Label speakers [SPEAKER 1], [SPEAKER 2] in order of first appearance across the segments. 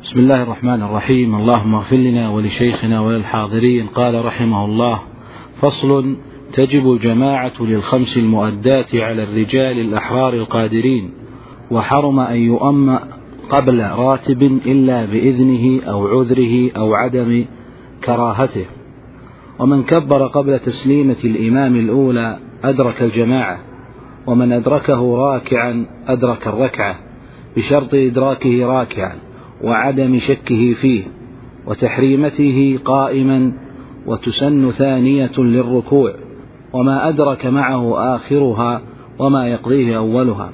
[SPEAKER 1] بسم الله الرحمن الرحيم. اللهم اغفر لنا ولشيخنا وللحاضرين. قال رحمه الله: فصل: تجب الجماعة للخمس المؤدات على الرجال الأحرار القادرين، وحرم أن يؤم قبل راتب إلا بإذنه أو عذره أو عدم كراهته. ومن كبر قبل تسليمة الإمام الأولى أدرك الجماعة، ومن أدركه راكعا أدرك الركعة بشرط إدراكه راكعا وعدم شكه فيه وتحريمته قائما، وتسن ثانية للركوع، وما أدرك معه آخرها وما يقضيه أولها.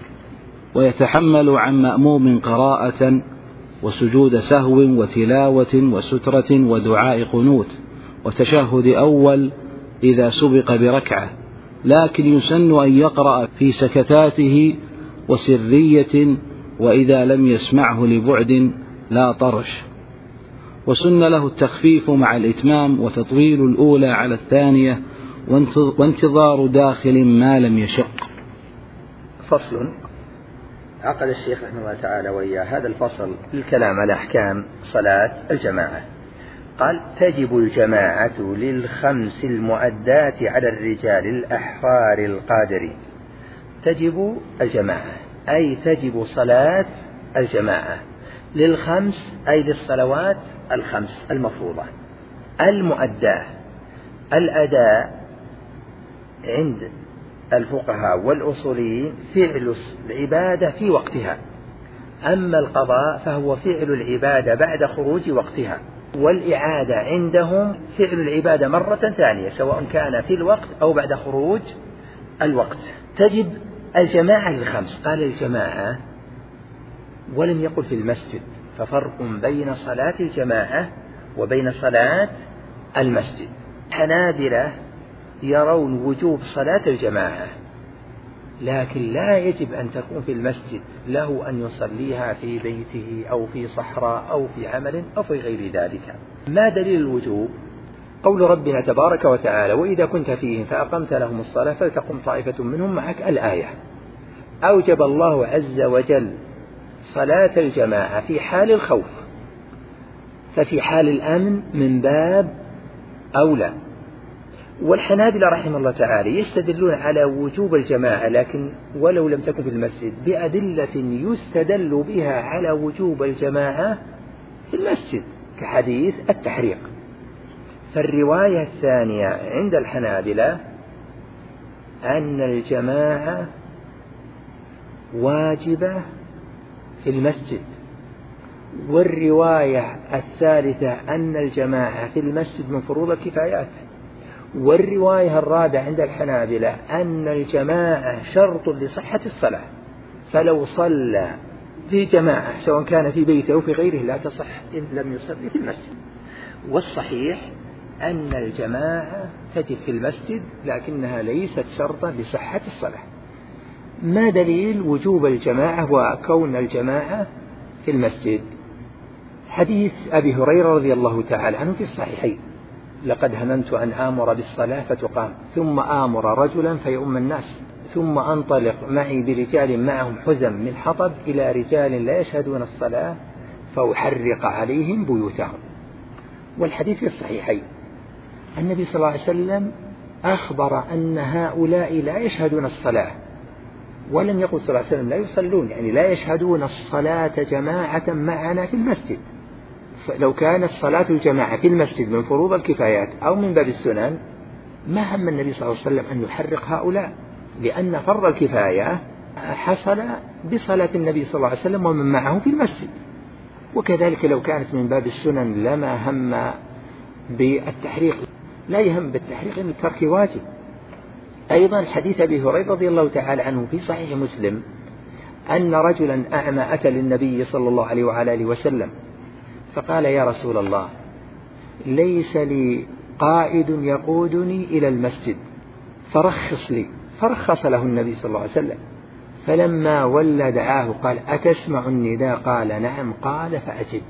[SPEAKER 1] ويتحمل عن مأموم قراءة وسجود سهو وتلاوة وسترة ودعاء قنوت وتشهد أول إذا سبق بركعة، لكن يسن أن يقرأ في سكتاته وسرية، وإذا لم يسمعه لبعد لا طرش. وسن له التخفيف مع الإتمام وتطويل الأولى على الثانية، وانتظار داخل ما لم يشق.
[SPEAKER 2] فصل. عقد الشيخ رحمه الله تعالى وإياه هذا الفصل للكلام على أحكام صلاة الجماعة. قال: تجب الجماعة للخمس المؤدات على الرجال الأحرار القادرين. تجب الجماعة أي تجب صلاة الجماعة للخمس أي للصلوات الخمس المفروضة المؤداة. الأداء عند الفقهاء والأصوليين فعل العبادة في وقتها، أما القضاء فهو فعل العبادة بعد خروج وقتها، والإعادة عندهم فعل العبادة مرة ثانية سواء كان في الوقت أو بعد خروج الوقت. تجب الجماعة للخمس. قال الجماعة ولم يقل في المسجد، ففرق بين صلاة الجماعة وبين صلاة المسجد. الحنابلة يرون وجوب صلاة الجماعة، لكن لا يجب أن تكون في المسجد، له أن يصليها في بيته أو في صحراء أو في عمل أو في غير ذلك. ما دليل الوجوب؟ قول ربنا تبارك وتعالى: وإذا كنت فيهم فأقمت لهم الصلاة فلتقم طائفة منهم معك. الآية. أوجب الله عز وجل صلاة الجماعة في حال الخوف، ففي حال الأمن من باب أولى. والحنابلة رحمه الله تعالى يستدلون على وجوب الجماعة لكن ولو لم تكن في المسجد بأدلة يستدل بها على وجوب الجماعة في المسجد كحديث التحريق. فالرواية الثانية عند الحنابلة أن الجماعة واجبة في المسجد، والرواية الثالثة أن الجماعة في المسجد من فروض الكفايات، والرواية الرابعة عند الحنابلة أن الجماعة شرط لصحة الصلاة، فلو صلى في جماعة سواء كان في بيته أو في غيره لا تصح إن لم يصلي في المسجد. والصحيح أن الجماعة تجب في المسجد لكنها ليست شرطا لصحة الصلاة. ما دليل وجوب الجماعة وكون الجماعة في المسجد؟ حديث أبي هريرة رضي الله تعالى عنه في الصحيحين: لقد هممت أن آمر بالصلاة فتقام ثم آمر رجلا فيؤم الناس ثم أنطلق معي برجال معهم حزم من حطب إلى رجال لا يشهدون الصلاة فأحرق عليهم بيوتهم. والحديث في الصحيحين النبي صلى الله عليه وسلم أخبر أن هؤلاء لا يشهدون الصلاة، ولم يقل صلى الله عليه وسلم لا يصلون، يعني لا يشهدون الصلاة جماعة معنا في المسجد. لو كانت صلاة الجماعة في المسجد من فروض الكفايات أو من باب السنن ما هم النبي صلى الله عليه وسلم أن يحرق هؤلاء، لأن فرض الكفاية حصل بصلاة النبي صلى الله عليه وسلم ومن معه في المسجد. وكذلك لو كانت من باب السنن لما هم بالتحريق، لا يهم بالتحريق إلا الترك واجب. أيضا حديث أبي هريرة رضي الله تعالى عنه في صحيح مسلم أن رجلا أعمى أتى للنبي صلى الله عليه وعلى آله وسلم فقال: يا رسول الله، ليس لي قائد يقودني إلى المسجد فرخص لي. فرخص له النبي صلى الله عليه وسلم، فلما ولى دعاه قال: أتسمع النداء؟ قال: نعم. قال: فأجب.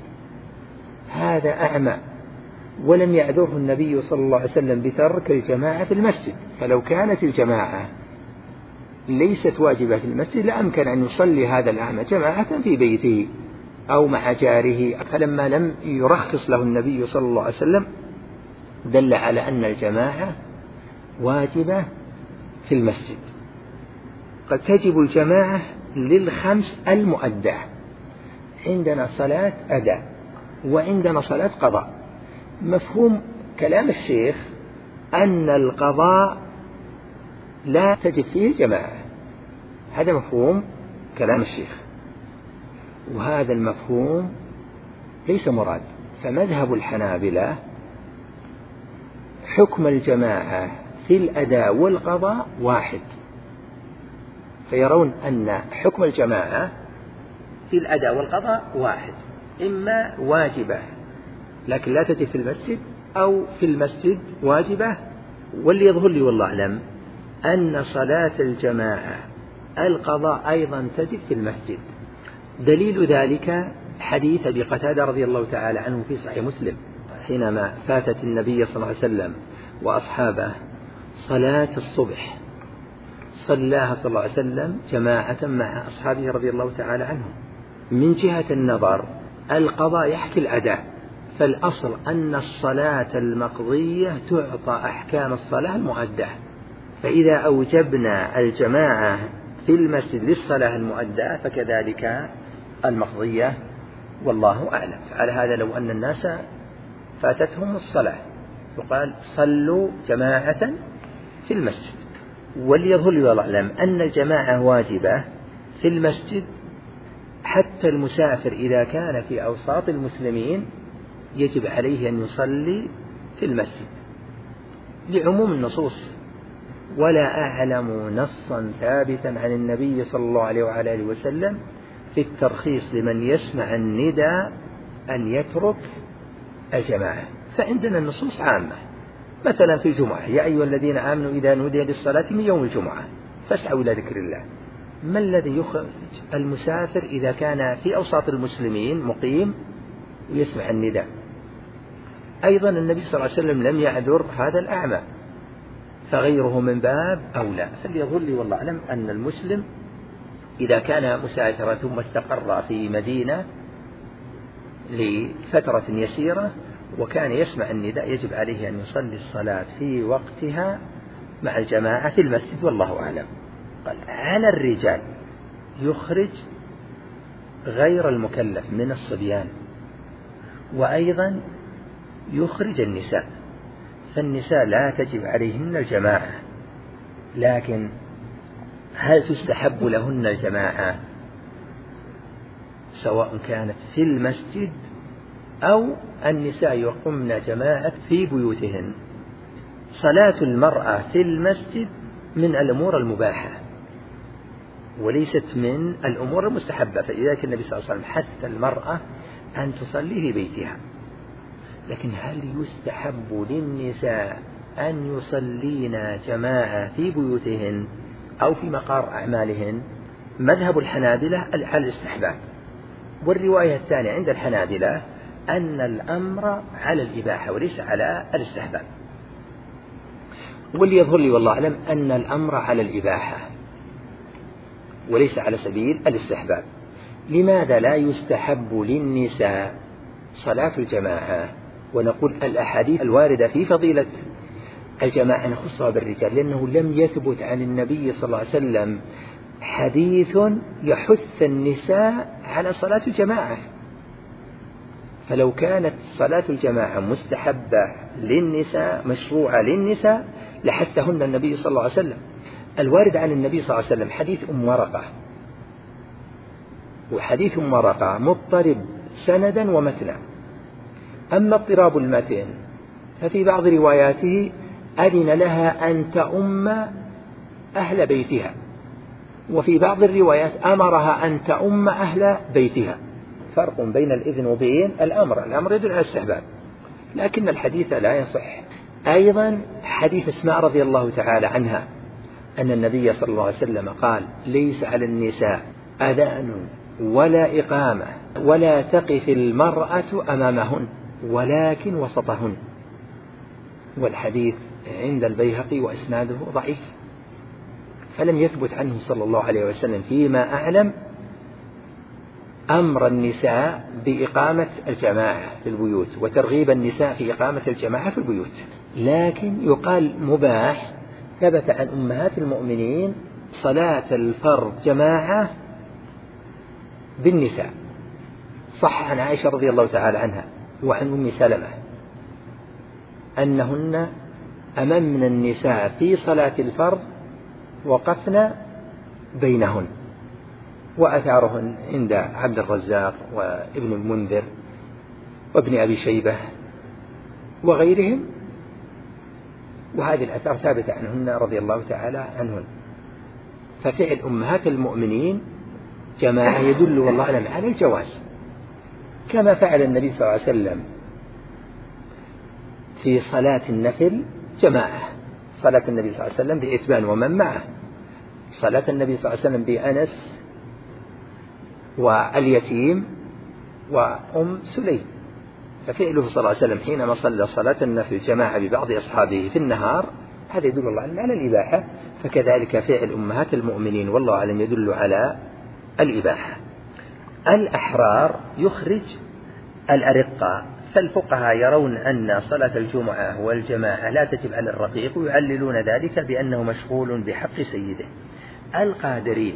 [SPEAKER 2] هذا أعمى ولم يعذره النبي صلى الله عليه وسلم بترك الجماعة في المسجد، فلو كانت الجماعة ليست واجبة في المسجد لأمكن أن يصلي هذا الأعمى جماعة في بيته أو مع جاره، فلما لم يرخص له النبي صلى الله عليه وسلم دل على أن الجماعة واجبة في المسجد. قد تجب الجماعة للخمس المؤدة، عندنا صلاة أداء وعندنا صلاة قضاء. مفهوم كلام الشيخ أن القضاء لا تجب فيه الجماعة، هذا مفهوم كلام الشيخ، وهذا المفهوم ليس مراد. فمذهب الحنابلة حكم الجماعة في الأداء والقضاء واحد، فيرون أن حكم الجماعة في الأداء والقضاء واحد، إما واجبة لكن لا تجب في المسجد، أو في المسجد واجبة. واللي يظهر لي والله أعلم أن صلاة الجماعة القضاء أيضا تجب في المسجد. دليل ذلك حديث أبي قتادة رضي الله تعالى عنه في صحيح مسلم، حينما فاتت النبي صلى الله عليه وسلم وأصحابه صلاة الصبح، صلاها صلى الله عليه وسلم جماعة مع أصحابه رضي الله تعالى عنهم. من جهة النظر القضاء يحكي الأداء، فالأصل أن الصلاة المقضية تعطى أحكام الصلاة المؤدة، فإذا أوجبنا الجماعة في المسجد للصلاة المؤدة فكذلك المقضية، والله أعلم. على هذا لو أن الناس فاتتهم الصلاة يقال صلوا جماعة في المسجد. وليظهر لي والله أعلم أن الجماعة واجبة في المسجد، حتى المسافر إذا كان في أوساط المسلمين يجب عليه أن يصلي في المسجد لعموم النصوص. ولا أعلم نصا ثابتا عن النبي صلى الله عليه وعلى آله وسلم في الترخيص لمن يسمع النداء أن يترك الجماعة. فعندنا النصوص عامة، مثلا في الجمعة يا أيها الذين آمنوا إذا نودي للصلاة من يوم الجمعة فاسعوا إلى ذكر الله. ما الذي يخرج المسافر إذا كان في أوساط المسلمين مقيم ويسمع النداء؟ أيضا النبي صلى الله عليه وسلم لم يعذر هذا الأعمى، فغيره من باب أولى. فليظهر لي والله أعلم أن المسلم إذا كان مسافرا ثم استقر في مدينة لفترة يسيرة وكان يسمع النداء يجب عليه أن يصلي الصلاة في وقتها مع الجماعة في المسجد، والله أعلم. قال على الرجال يخرج غير المكلف من الصبيان، وأيضا يخرج النساء، فالنساء لا تجب عليهن الجماعة، لكن هل تستحب لهن الجماعة سواء كانت في المسجد أو النساء يقمن جماعة في بيوتهن؟ صلاة المرأة في المسجد من الأمور المباحة وليست من الأمور المستحبة، فلذلك النبي صلى الله عليه وسلم حث المرأة أن تصلي في بيتها. لكن هل يستحب للنساء أن يصلين جماعة في بيوتهن أو في مقار أعمالهن؟ مذهب الحنابلة على الاستحباب، والرواية الثانية عند الحنابلة أن الأمر على الإباحة وليس على الاستحباب. واللي يظهر لي والله أعلم أن الأمر على الإباحة وليس على سبيل الاستحباب. لماذا لا يستحب للنساء صلاة الجماعة ونقول الأحاديث الواردة في فضيلة الجماعة نخصها بالرجال؟ لأنه لم يثبت عن النبي صلى الله عليه وسلم حديث يحث النساء على صلاة الجماعة. فلو كانت صلاة الجماعة مستحبة للنساء مشروعة للنساء لحثهن النبي صلى الله عليه وسلم. الوارد عن النبي صلى الله عليه وسلم حديث أم ورقة، وحديث أم ورقة مضطرب سندا ومتنا. أما اضطراب المتن ففي بعض رواياته أذن لها أن تؤم أهل بيتها، وفي بعض الروايات أمرها أن تؤم أهل بيتها. فرق بين الإذن وبين الأمر يدل على الاستحباب، لكن الحديث لا يصح. أيضا حديث أسماء رضي الله تعالى عنها أن النبي صلى الله عليه وسلم قال ليس على النساء أذان ولا إقامة ولا تقف المرأة أمامهن ولكن وسطهن، والحديث عند البيهقي وإسناده ضعيف، فلم يثبت عنه صلى الله عليه وسلم فيما أعلم أمر النساء بإقامة الجماعة في البيوت وترغيب النساء في إقامة الجماعة في البيوت، لكن يقال مباح. ثبت عن أمهات المؤمنين صلاة الفرض جماعة بالنساء، صح عن عائشة رضي الله تعالى عنها وعن أم سلمة أنهن أممن النساء في صلاة الفرض وقفن بينهن، وأثارهن عند عبد الرزاق وابن المنذر وابن أبي شيبة وغيرهم، وهذه الأثار ثابتة عنهن رضي الله تعالى عنهن. ففعل أمهات المؤمنين جماعة يدل والله أعلم على الجواز، كما فعل النبي صلى الله عليه وسلم في صلاة النفل جماعة، صلاة النبي صلى الله عليه وسلم بإتبان ومن معه، صلاة النبي صلى الله عليه وسلم بأنس واليتيم وأم سليم. ففعله صلى الله عليه وسلم حينما صلى صلاة النفل جماعة ببعض أصحابه في النهار هذا يدل الله على الإباحة، فكذلك فعل أمهات المؤمنين والله أعلم يدل على الإباحة. الأحرار يخرج الأرقاء، فالفقهاء يرون أن صلاة الجمعة والجماعة لا تجب على الرقيق ويعللون ذلك بأنه مشغول بحق سيده. القادرين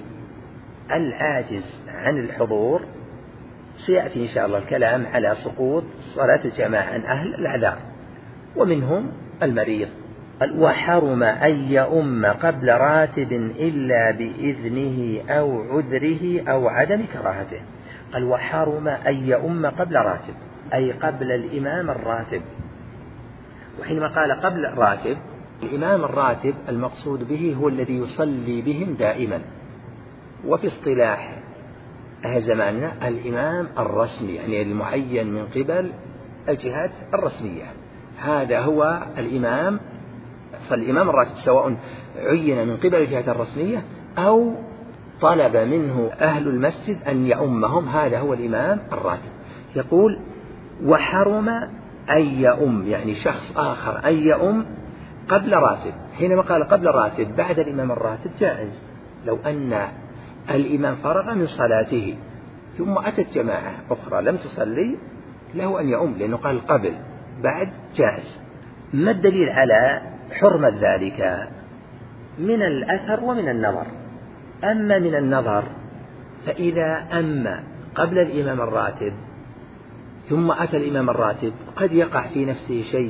[SPEAKER 2] العاجز عن الحضور سيأتي إن شاء الله الكلام على سقوط صلاة الجماعة عن أهل الأعذار، ومنهم المريض. وحرم أن يؤم قبل راتب إلا بإذنه أو عذره أو عدم كراهته. قال وحرم أن يؤم قبل راتب أي قبل الإمام الراتب. وحينما قال قبل راتب، الإمام الراتب المقصود به هو الذي يصلي بهم دائما، وفي اصطلاح أهل زماننا الإمام الرسمي، يعني المعين من قبل الجهات الرسمية، هذا هو الإمام. فالإمام الراتب سواء عين من قبل الجهات الرسمية أو طلب منه أهل المسجد أن يؤمهم، هذا هو الإمام الراتب. يقول وحرم أن يؤم، يعني شخص آخر أن يؤم قبل راتب. حينما قال قبل راتب بعد الإمام الراتب جائز، لو أن الإمام فرغ من صلاته ثم أتت جماعة أخرى لم تصلي له أن يؤم، لأنه قال قبل، بعد جائز. ما الدليل على حرمة ذلك؟ من الأثر ومن النظر. أما من النظر فإذا أما قبل الإمام الراتب ثم أتى الإمام الراتب قد يقع في نفسه شيء،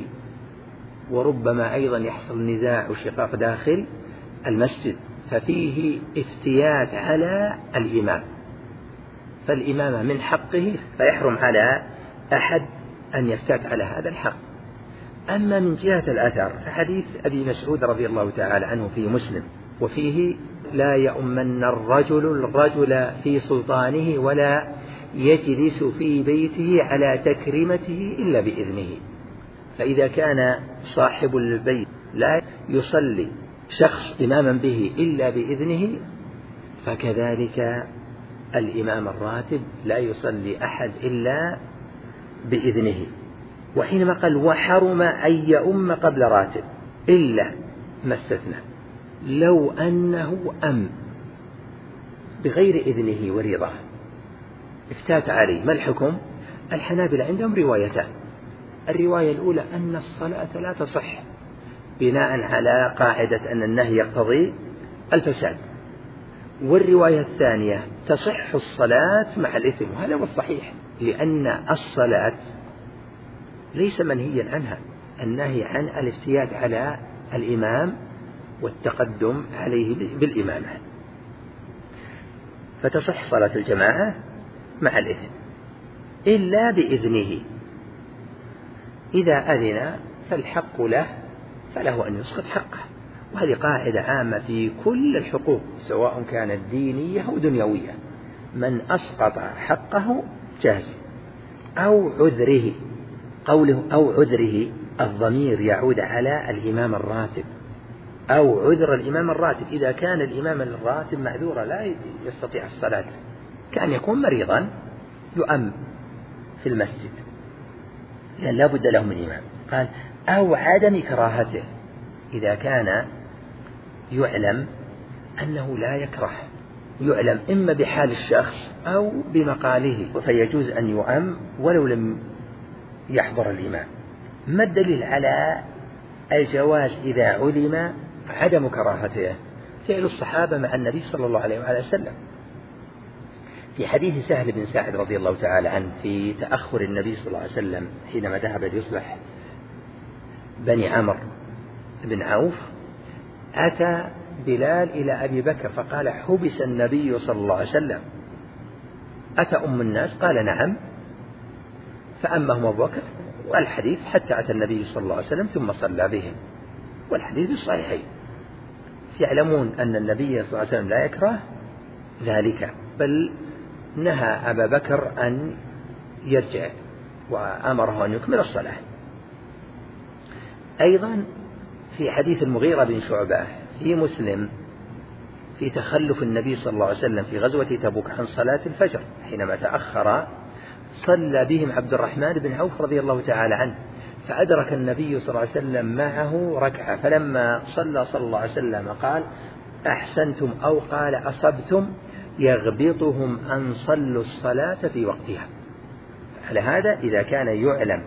[SPEAKER 2] وربما أيضا يحصل نزاع وشقاق داخل المسجد، ففيه افتيات على الإمام، فالإمام من حقه فيحرم على أحد أن يفتات على هذا الحق. أما من جهة الأثر فحديث أبي مسعود رضي الله تعالى عنه في مسلم، وفيه لا يؤمن الرجل في سلطانه ولا يجلس في بيته على تكريمته إلا بإذنه. فإذا كان صاحب البيت لا يصلي شخص إماما به إلا بإذنه، فكذلك الإمام الراتب لا يصلي أحد إلا بإذنه. وحينما قال وحرم أن يؤم قبل راتب إلا ما استثنى، لو أنه أم بغير إذنه ورضاه افتات عليه، ما الحكم؟ الحنابلة عندهم روايتان. الرواية الأولى أن الصلاة لا تصح بناء على قاعدة أن النهي يقتضي الفساد، والرواية الثانية تصح الصلاة مع الإثم، وهذا هو الصحيح، لأن الصلاة ليس منهيا عنها، النهي عن الافتيات على الإمام والتقدم عليه بالإمامة، فتصح صلاة الجماعة مع الإثم إلا بإذنه. إذا أذن فالحق له، فله أن يسقط حقه، وهذه قاعدة عامة في كل الحقوق سواء كانت دينية أو دنيوية، من أسقط حقه جاز. أو عذره، قوله أو عذره الضمير يعود على الإمام الراتب، أو عذر الإمام الراتب إذا كان الإمام الراتب معذورا لا يستطيع الصلاة، كان يكون مريضا يؤم في المسجد لأن لا بد له من إمام. قال أو عدم كراهته، إذا كان يعلم أنه لا يكره يعلم إما بحال الشخص أو بمقاله، فيجوز أن يؤم ولو لم يحضر الإمام. ما الدليل على الجواز إذا علم عدم كراهته؟ فعل الصحابة مع النبي صلى الله عليه وآله وسلم. في حديث سهل بن سعد رضي الله تعالى عنه في تأخر النبي صلى الله عليه وسلم حينما ذهب ليصلح بني عمرو بن عوف، أتى بلال إلى أبي بكر فقال: حبس النبي صلى الله عليه وسلم. أتى أم الناس؟ قال: نعم. فأمهم أبو بكر، والحديث حتى أتى النبي صلى الله عليه وسلم ثم صلى بهم، والحديث بالصحيحين. يعلمون أن النبي صلى الله عليه وسلم لا يكره ذلك، بل نهى أبا بكر أن يرجع وأمره أن يكمل الصلاة. أيضا في حديث المغيرة بن شعبة في مسلم في تخلف النبي صلى الله عليه وسلم في غزوة تبوك عن صلاة الفجر، حينما تأخر صلى بهم عبد الرحمن بن عوف رضي الله تعالى عنه، فأدرك النبي صلى الله عليه وسلم معه ركعة، فلما صلى الله عليه وسلم قال: أحسنتم، أو قال: أصبتم، يغبطهم أن صلوا الصلاة في وقتها. على هذا إذا كان يعلم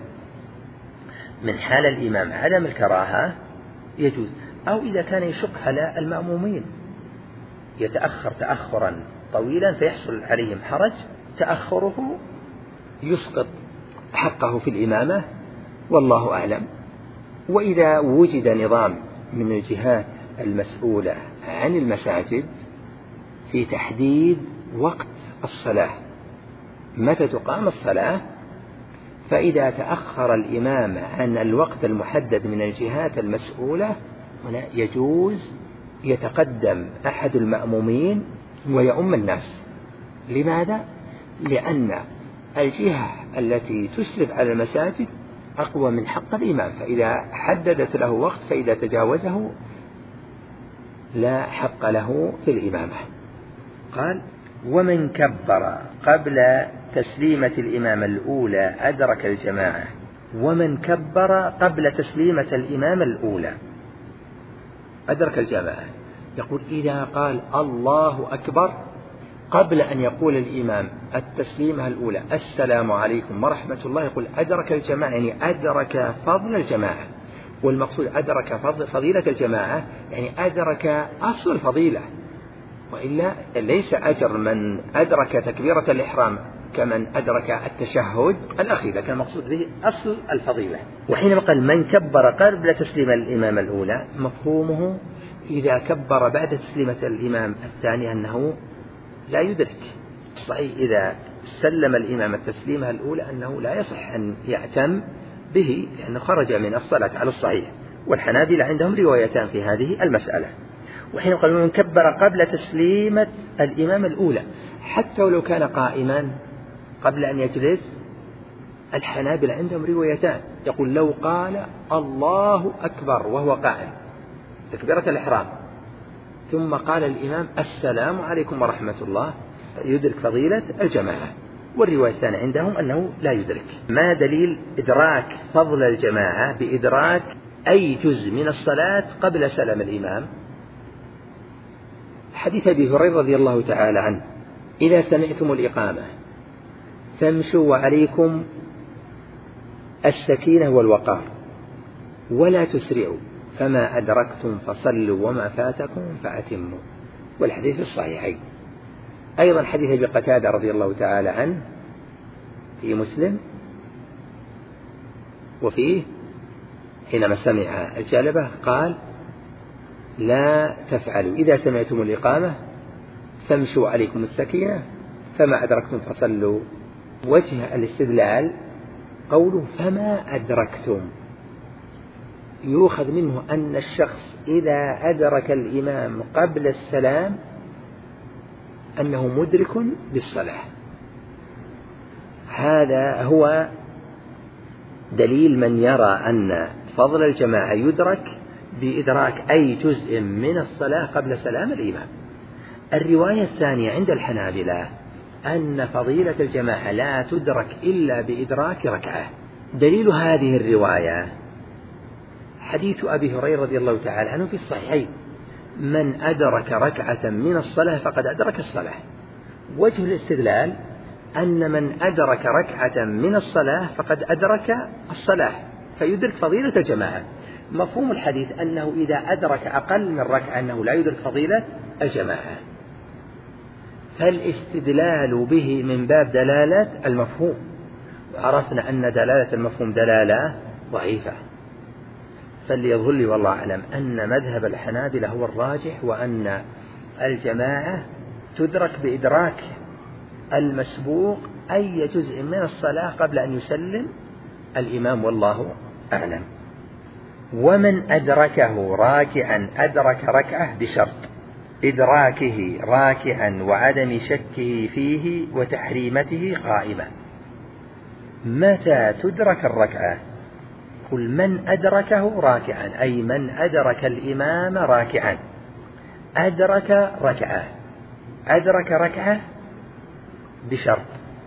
[SPEAKER 2] من حال الإمام عدم الكراهة يجوز، أو إذا كان يشق على المأمومين يتأخر تأخرا طويلا فيحصل عليهم حرج، تأخره يسقط حقه في الإمامة، والله أعلم. وإذا وجد نظام من الجهات المسؤولة عن المساجد في تحديد وقت الصلاة، متى تقام الصلاة، فإذا تأخر الإمام عن الوقت المحدد من الجهات المسؤولة يجوز يتقدم أحد المأمومين ويؤم الناس. لماذا؟ لأن الجهة التي تسرف على المساجد أقوى من حق الإمام، فإذا حددت له وقت فإذا تجاوزه لا حق له في الإمامة. قال: ومن كبر قبل تسليمة الإمام الأولى أدرك الجماعة. ومن كبر قبل تسليمة الإمام الأولى أدرك الجماعة. يقول: إذا قال الله أكبر قبل أن يقول الإمام التسليمة الأولى السلام عليكم ورحمة الله، يقول أدرك الجماعة، يعني أدرك فضل الجماعة. والمقصود أدرك فضيلة الجماعة، يعني أدرك أصل الفضيلة، وإلا ليس أجر من أدرك تكبيرة الإحرام كمن أدرك التشهد الأخير، لكن المقصود به أصل الفضيلة. وحينما قال من كبر قبل تسليم الإمام الأولى، مفهومه إذا كبر بعد تسليمة الإمام الثاني أنه لا يدرك. صحيح إذا سلم الإمام التسليمة الأولى أنه لا يصح أن يعتم به لأنه خرج من الصلاة على الصحيح، والحنابلة عندهم روايتان في هذه المسألة. وحين قالوا من كبر قبل تسليمة الإمام الأولى حتى ولو كان قائما قبل أن يجلس، الحنابلة عندهم روايتان، يقول لو قال الله أكبر وهو قائم تكبيرة الإحرام ثم قال الإمام السلام عليكم ورحمة الله يدرك فضيلة الجماعة. والرواية الثانية عندهم أنه لا يدرك. ما دليل إدراك فضل الجماعة بإدراك أي جزء من الصلاة قبل سلام الإمام؟ حديث أبي هريرة رضي الله تعالى عنه: إذا سمعتم الإقامة فامشوا وعليكم السكينة والوقار ولا تسرعوا، فما أدركتم فصلوا وما فاتكم فأتموا. والحديث الصحيحين. أيضا حديث أبي قتادة رضي الله تعالى عنه في مسلم، وفيه حينما سمع الجلبة قال لا تفعلوا، إذا سمعتم الإقامة فامشوا عليكم السكينة فما أدركتم فصلوا. وجه الاستدلال قوله فما أدركتم، يؤخذ منه أن الشخص إذا أدرك الإمام قبل السلام أنه مدرك بالصلاة. هذا هو دليل من يرى أن فضل الجماعة يدرك بإدراك أي جزء من الصلاة قبل سلام الإمام. الرواية الثانية عند الحنابلة أن فضيلة الجماعة لا تدرك إلا بإدراك ركعة. دليل هذه الرواية حديث أبي هريرة رضي الله تعالى عنه في الصحيحين من أدرك ركعة من الصلاة فقد أدرك الصلاة. وجه الاستدلال أن من أدرك ركعة من الصلاة فقد أدرك الصلاة فيدرك فضيلة الجماعة. مفهوم الحديث أنه إذا أدرك أقل من ركعة أنه لا يدرك فضيلة الجماعة، فالاستدلال به من باب دلالة المفهوم، وعرفنا أن دلالة المفهوم دلالة ضعيفة. فليظهر لي والله أعلم أن مذهب الحنابلة هو الراجح، وأن الجماعة تدرك بإدراك المسبوق أي جزء من الصلاة قبل أن يسلم الإمام، والله أعلم. ومن أدركه راكعا أدرك ركعة بشرط إدراكه راكعا وعدم شكه فيه وتحريمته قائمة. متى تدرك الركعة؟ قل من أدركه راكعا، أي من أدرك الإمام راكعا أدرك ركعة، أدرك ركعة بشرط،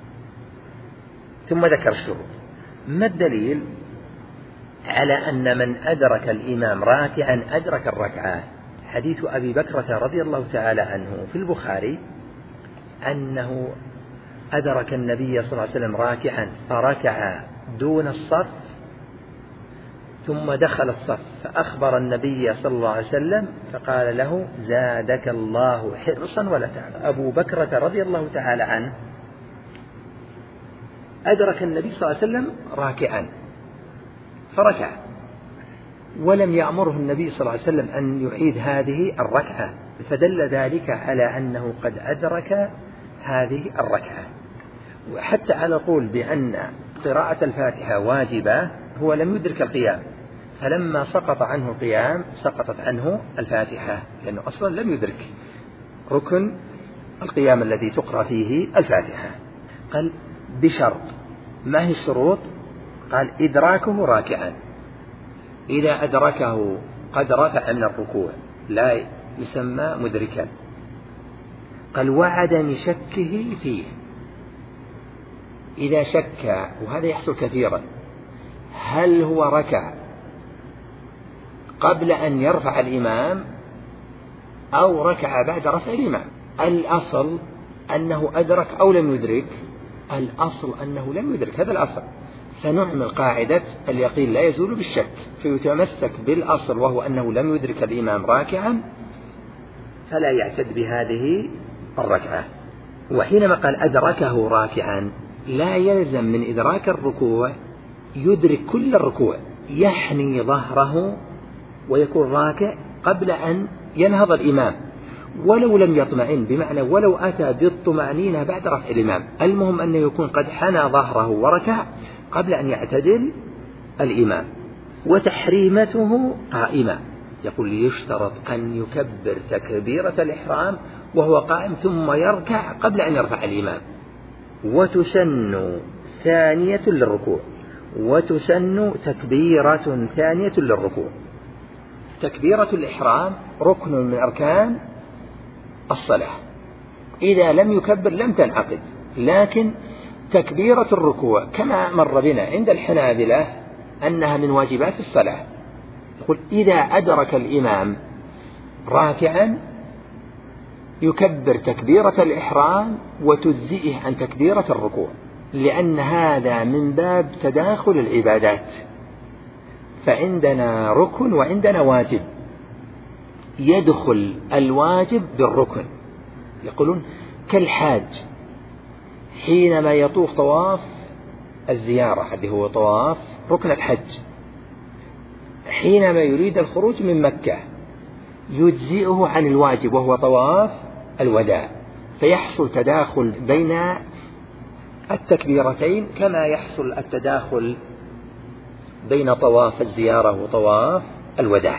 [SPEAKER 2] ثم ذكر الشروط. ما الدليل على أن من أدرك الإمام راكعا أدرك الركعة؟ حديث أبي بكرة رضي الله تعالى عنه في البخاري أنه أدرك النبي صلى الله عليه وسلم راكعا فركع دون الصف، ثم دخل الصف فأخبر النبي صلى الله عليه وسلم فقال له زادك الله حرصا ولا تعلم. أبو بكرة رضي الله تعالى عنه أدرك النبي صلى الله عليه وسلم راكعا فركع، ولم يأمره النبي صلى الله عليه وسلم أن يعيد هذه الركعة، فدل ذلك على أنه قد أدرك هذه الركعة. وحتى على قول بأن قراءة الفاتحة واجبة هو لم يدرك القيام، فلما سقط عنه القيام سقطت عنه الفاتحة، لأنه أصلا لم يدرك ركن القيام الذي تقرأ فيه الفاتحة. قال بشرط، ما هي الشروط؟ قال إدراكه راكعا، إذا أدركه قد رفع من الركوع لا يسمى مدركا. قال وعدم شكه فيه، إذا شك، وهذا يحصل كثيرا، هل هو ركع قبل أن يرفع الإمام أو ركع بعد رفع الإمام؟ الأصل أنه أدرك أو لم يدرك، الأصل أنه لم يدرك، هذا الأصل. فنعمل قاعدة اليقين لا يزول بالشك، فيتمسك بالأصل وهو أنه لم يدرك الإمام راكعا فلا يعتد بهذه الركعة. وحينما قال أدركه راكعا لا يلزم من إدراك الركوع يدرك كل الركوع، يحني ظهره ويكون راكع قبل أن ينهض الإمام، ولو لم يطمئن، بمعنى ولو أتى بالطمأنينة بعد رفع الإمام، المهم أنه يكون قد حنى ظهره وركع قبل أن يعتدل الإمام. وتحريمته قائمة، يقول يشترط أن يكبر تكبيرة الإحرام وهو قائم ثم يركع قبل أن يرفع الإمام. وتسن ثانية للركوع، وتسن تكبيرة ثانية للركوع. تكبيرة الإحرام ركن من أركان الصلاة، إذا لم يكبر لم تنعقد، لكن تكبيرة الركوع كما مر بنا عند الحنابلة أنها من واجبات الصلاة. يقول إذا أدرك الإمام راكعا يكبر تكبيرة الإحرام وتجزئه عن تكبيرة الركوع، لأن هذا من باب تداخل العبادات، فعندنا ركن وعندنا واجب، يدخل الواجب بالركن. يقولون كالحاج حينما يطوف طواف الزيارة اللي هو طواف ركن الحج، حينما يريد الخروج من مكة يجزئه عن الواجب وهو طواف الوداع، فيحصل تداخل بين التكبيرتين كما يحصل التداخل بين طواف الزيارة وطواف الوداع.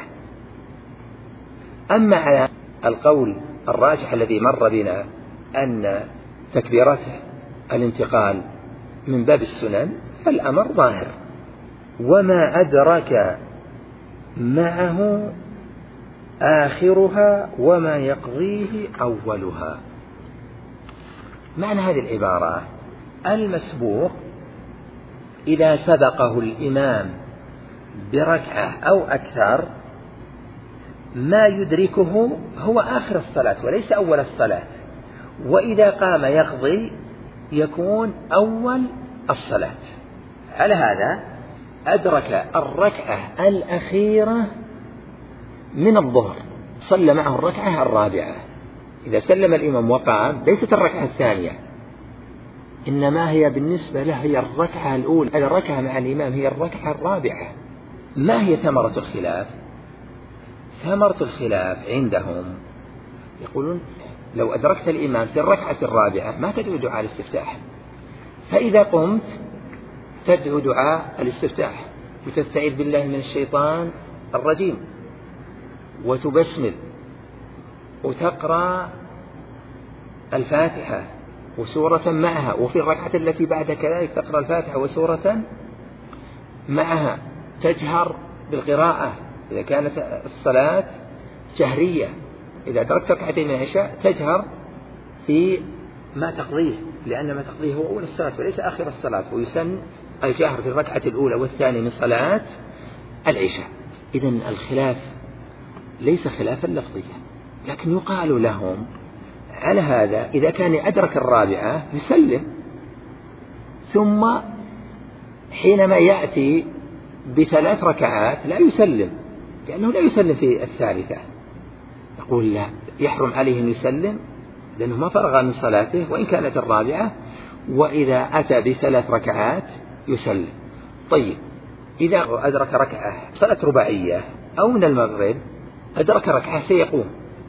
[SPEAKER 2] أما على القول الراجح الذي مر بنا أن تكبيرته الانتقال من باب السنن فالأمر ظاهر. وما أدرك معه آخرها وما يقضيه أولها. معنى هذه العبارة المسبوق إذا سبقه الإمام بركعة أو أكثر ما يدركه هو آخر الصلاة وليس أول الصلاة، وإذا قام يقضي يكون أول الصلاة. على هذا أدرك الركعة الأخيرة من الظهر، صلى معه الركعة الرابعة. إذا سلم الإمام وقام ليست الركعة الثانية، إنما هي بالنسبة له هي الركعة الأولى. الركعة مع الإمام هي الركعة الرابعة. ما هي ثمرة الخلاف؟ ثمرة الخلاف عندهم يقولون لو أدركت الإمام في الركعة الرابعة ما تدعو دعاء الاستفتاح، فإذا قمت تدعو دعاء الاستفتاح وتستعيذ بالله من الشيطان الرجيم وتبسمل وتقرأ الفاتحة وسورة معها، وفي الركعة التي بعد كذلك تقرأ الفاتحة وسورة معها، تجهر بالقراءة إذا كانت الصلاة جهرية. إذا أدركت ركعتين من العشاء تجهر في ما تقضيه، لأن ما تقضيه هو أول الصلاة وليس آخر الصلاة، ويسن الجهر في الركعة الأولى والثانية من صلاة العشاء. إذن الخلاف ليس خلافا لفظيا، لكن يقال لهم على هذا إذا كان أدرك الرابعة يسلم، ثم حينما يأتي بثلاث ركعات لا يسلم، لأنه لا يسلم في الثالثة. يقول لا، يحرم عليه أن يسلم لأنه ما فرغ من صلاته وإن كانت الرابعة، وإذا أتى بثلاث ركعات يسلم. طيب إذا أدرك ركعة صلاة رباعية أو من المغرب أدرك ركعة سيقوم،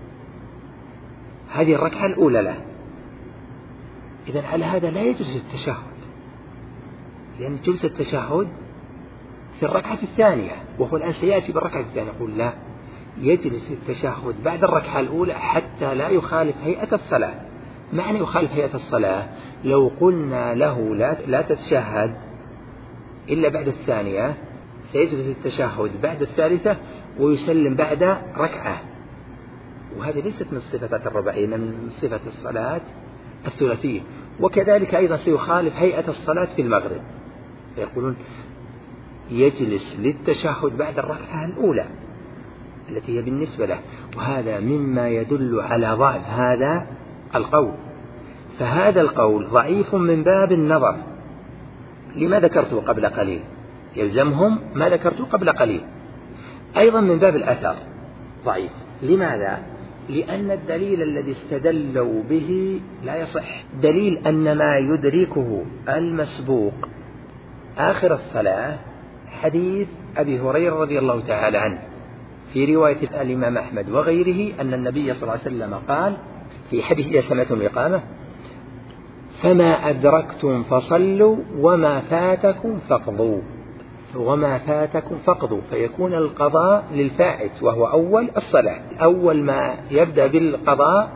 [SPEAKER 2] هذه الركعة الأولى له، إذن على هذا لا يجلس التشهد، لأن جلس التشهد في الركعة الثانية وهو الآن سيأتي بالركعة الثانية. يقول لا، يجلس التشهد بعد الركعة الأولى حتى لا يخالف هيئة الصلاة. معنى يخالف هيئة الصلاة، لو قلنا له لا تتشهد إلا بعد الثانية سيجلس التشهد بعد الثالثة ويسلم بعد ركعة، وهذه ليست من الصفات الرباعية، من صفة الصلاة الثلاثية. وكذلك أيضا سيخالف هيئة الصلاة في المغرب، يقولون يجلس للتشهد بعد الركعة الأولى التي هي بالنسبة له، وهذا مما يدل على ضعف هذا القول. فهذا القول ضعيف من باب النظر لما ذكرته قبل قليل، يلزمهم ما ذكرته قبل قليل. أيضا من باب الأثر ضعيف. لماذا؟ لأن الدليل الذي استدلوا به لا يصح. دليل أن ما يدركه المسبوق آخر الصلاة حديث أبي هريرة رضي الله تعالى عنه في رواية الإمام أحمد وغيره أن النبي صلى الله عليه وسلم قال في حديث إذا سمعتم الإقامة: فما أدركتم فصلوا وما فاتكم فاقضوا. وما فاتكم فاقضوا، فيكون القضاء للفائت وهو أول الصلاة. أول ما يبدأ بالقضاء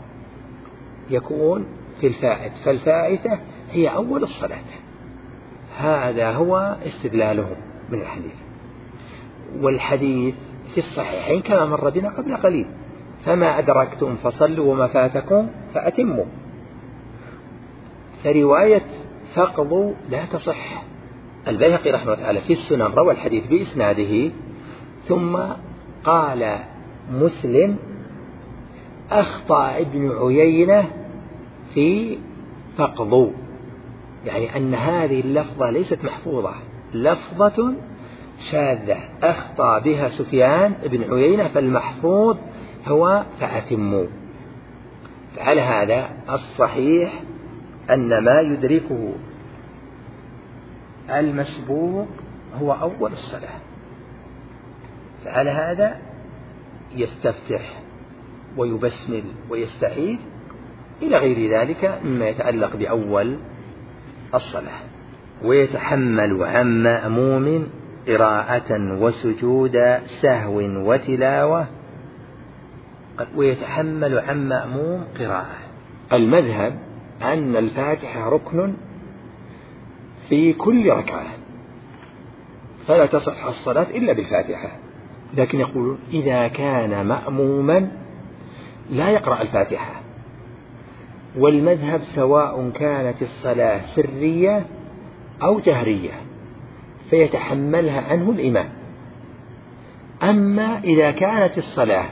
[SPEAKER 2] يكون في الفائت، فالفائتة هي أول الصلاة. هذا هو استدلالهم من الحديث. والحديث في الصحيحين كما مر بنا قبل قليل: فما أدركتم فصلوا وما فاتكم فأتموا. فرواية فاقضوا لا تصح. البيهقي رحمه الله تعالى في السنن روى الحديث بإسناده، ثم قال مسلم: أخطأ ابن عيينة في فاقضوا، يعني أن هذه اللفظة ليست محفوظة، لفظة شاذة أخطأ بها سفيان بن عيينة، فالمحفوظ هو فأتموا. فعلى هذا الصحيح أن ما يدركه المسبوق هو أول الصلاة، فعلى هذا يستفتح ويبسمل ويستعيذ إلى غير ذلك مما يتعلق بأول الصلاة. ويتحمل عن مأموم قراءة وسجود سهو وتلاوة. ويتحمل عن مأموم قراءة. المذهب أن الفاتحة ركن في كل ركعة، فلا تصح الصلاة إلا بالفاتحة. لكن يقولون إذا كان مأموما لا يقرأ الفاتحة، والمذهب سواء كانت الصلاة سرية أو جهرية فيتحملها عنه الإمام. أما إذا كانت الصلاة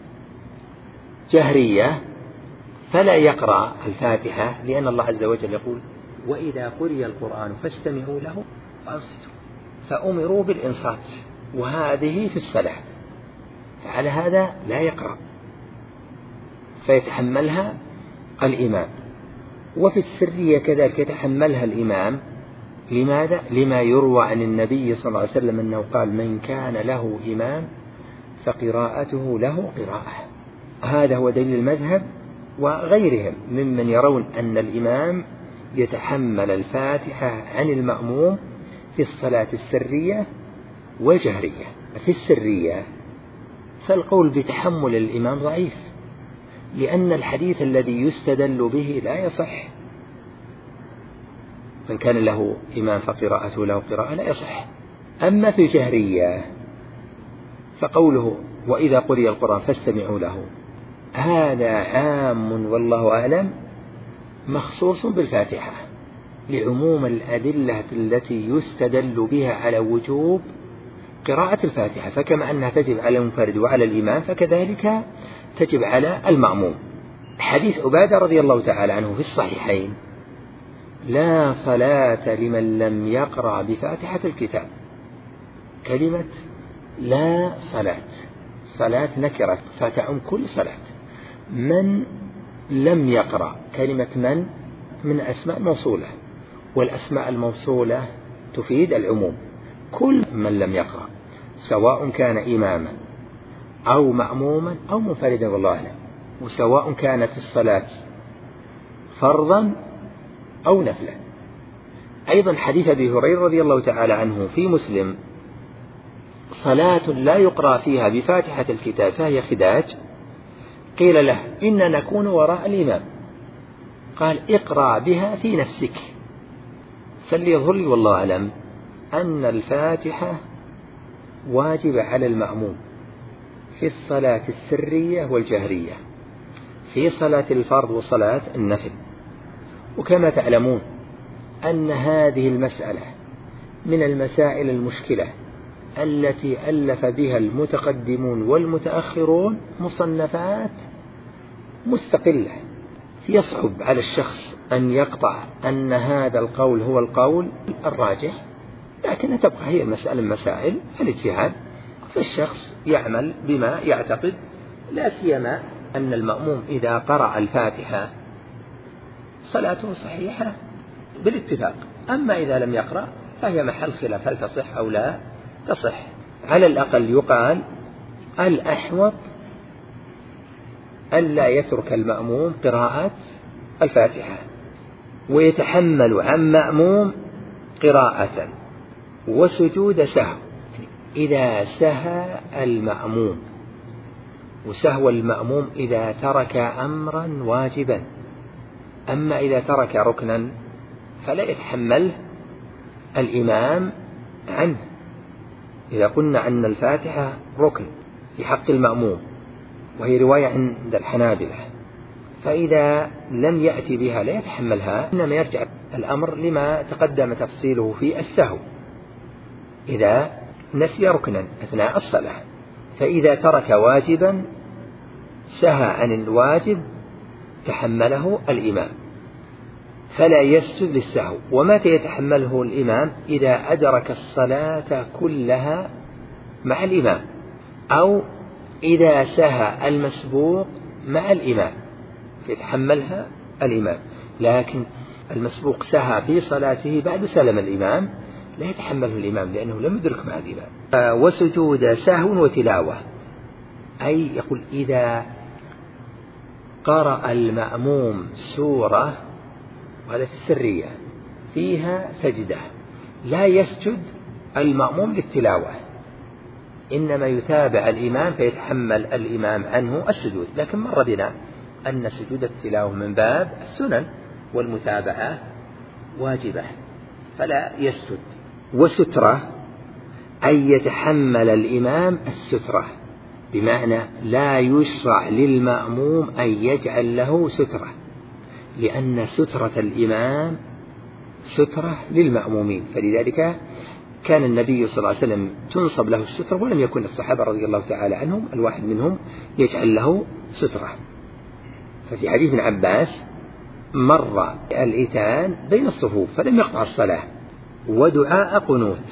[SPEAKER 2] جهرية فلا يقرأ الفاتحة، لأن الله عز وجل يقول وإذا قرئ القرآن فاستمعوا له وأنصتوا، فأمروا بالإنصات، وهذه في الصلاة، فعلى هذا لا يقرأ فيتحملها الإمام. وفي السرية كذلك يتحملها الإمام. لماذا؟ لما يروى عن النبي صلى الله عليه وسلم أنه قال من كان له إمام فقراءته له قراءة. هذا هو دليل المذهب وغيرهم ممن يرون أن الإمام يتحمل الفاتحة عن المأموم في الصلاة السرية والجهرية. في السرية فالقول بتحمل الإمام ضعيف، لأن الحديث الذي يستدل به لا يصح. من كان له إمام فقراءته له قراءة لا يصح. أما في الجهرية فقوله وإذا قرئ القرآن فاستمعوا له هذا عام والله أعلم مخصوص بالفاتحة، لعموم الأدلة التي يستدل بها على وجوب قراءة الفاتحة، فكما أنها تجب على المنفرد وعلى الإمام فكذلك تجب على المأموم. حديث عبادة رضي الله تعالى عنه في الصحيحين لا صلاة لمن لم يقرأ بفاتحة الكتاب. كلمة لا صلاة، صلاة نكرة فتعم كل صلاة. من لم يقرأ، كلمة من أسماء موصولة، والأسماء الموصولة تفيد العموم. كل من لم يقرأ سواء كان إماما أو مأموما أو منفردا والله أعلم، وسواء كانت الصلاة فرضا أو نفلا. أيضا حديث أبي هريرة رضي الله تعالى عنه في مسلم صلاة لا يقرأ فيها بفاتحة الكتاب فهي خداج. قيل له إن نكون وراء الإمام، قال اقرأ بها في نفسك. فليظهر لي والله أعلم أن الفاتحة واجب على المأموم في الصلاة السرية والجهرية، في صلاة الفرض وصلاة النفل. وكما تعلمون أن هذه المسألة من المسائل المشكلة التي ألف بها المتقدمون والمتأخرون مصنفات مستقلة، يصعب على الشخص أن يقطع أن هذا القول هو القول الراجح، لكن تبقى هي المسألة مسائل الاجتهاد، فالشخص يعمل بما يعتقد، لا سيما أن المأموم إذا قرأ الفاتحة صلاته صحيحة بالاتفاق. أما إذا لم يقرأ فهي محل خلاف هل تصح أو لا تصح. على الأقل يقال الأحوط ألا يترك المأموم قراءة الفاتحة، ويتحمل عن مأموم قراءة وسجود سهو إذا سهى المأموم، وسهو المأموم إذا ترك أمرا واجبا. أما إذا ترك ركنا فلا يتحمل الإمام عنه. إذا قلنا أن الفاتحة ركن في حق المأموم وهي رواية عند الحنابلة، فإذا لم يأتي بها لا يتحملها، إنما يرجع الأمر لما تقدم تفصيله في السهو إذا نسي ركنا أثناء الصلاة. فإذا ترك واجبا سهى عن الواجب تحمله الإمام فلا يسجد للسهو. ومتى يتحمله الإمام؟ إذا أدرك الصلاة كلها مع الإمام، أو إذا سهى المسبوق مع الإمام فيتحملها الإمام. لكن المسبوق سهى في صلاته بعد سلم الإمام لا يتحمله الإمام لأنه لم يدرك مع الإمام. وسجود سهو وتلاوة، أي يقول إذا قرأ المأموم سورة وهذا في السرية فيها سجدة لا يسجد المأموم للتلاوة، إنما يتابع الإمام فيتحمل الإمام عنه السجود. لكن مر بنا أن سجود التلاوة من باب السنن والمتابعة واجبة فلا يسجد. وسترة أن يتحمل الإمام السترة، بمعنى لا يشرع للمأموم أن يجعل له سترة، لأن سترة الإمام سترة للمأمومين، فلذلك كان النبي صلى الله عليه وسلم تنصب له السترة، ولم يكن الصحابة رضي الله تعالى عنهم الواحد منهم يجعل له سترة. ففي حديث ابن عباس مر الإتان بين الصفوف فلم يقطع الصلاة ودعاء قنوت،